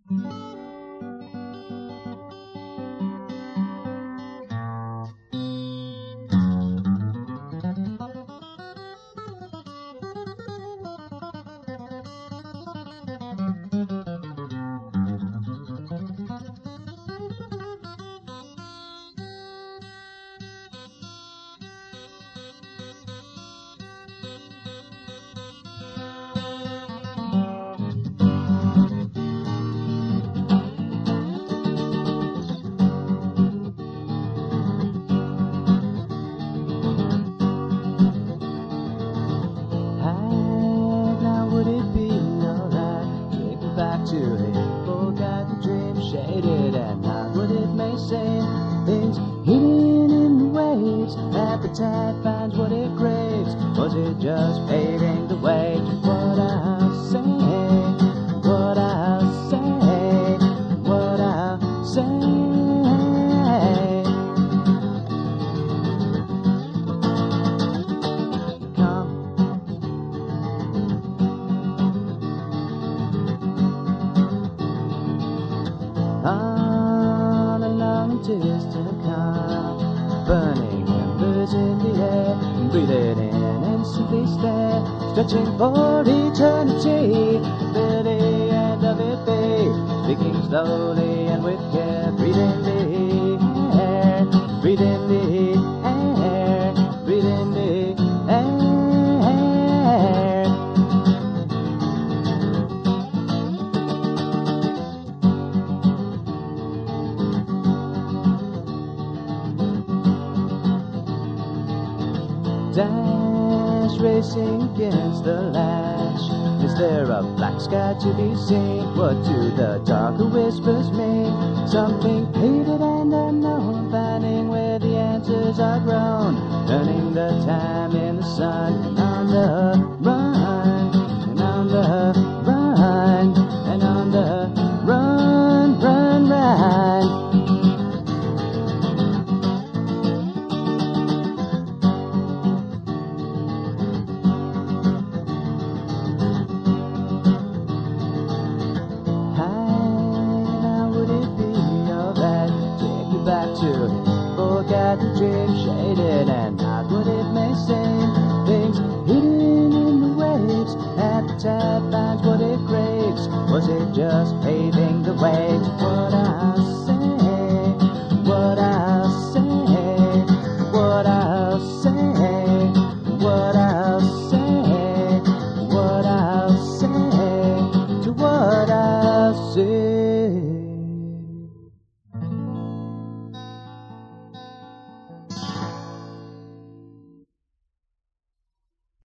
To it, forgot the dream, shaded and not what it may seem. Things hidden in the waves, appetite finds what it craves. Was it just paving the way to what I'll say? What I'll say? What I'll say? On a long distant car, burning embers in the air, breathe it in and simply stare, stretching for eternity, till the end of it be, speaking slowly and with care, breathe in the air, breathe in the air, breathe in the air. Dash racing against the lash. Is there a black sky to be seen? What do the darker whispers mean? Something hated and unknown, finding where the answers are grown, turning the time in the sun, and on the run, and on the run, and on the run, run, run. Back to it, forgot the dream, shaded and not what it may seem. Things hidden in the waves, appetite finds what it craves. Was it just paving the way to what I'll say? What I'll say? What I'll say? What I'll say? What I'll say? To what I'll say?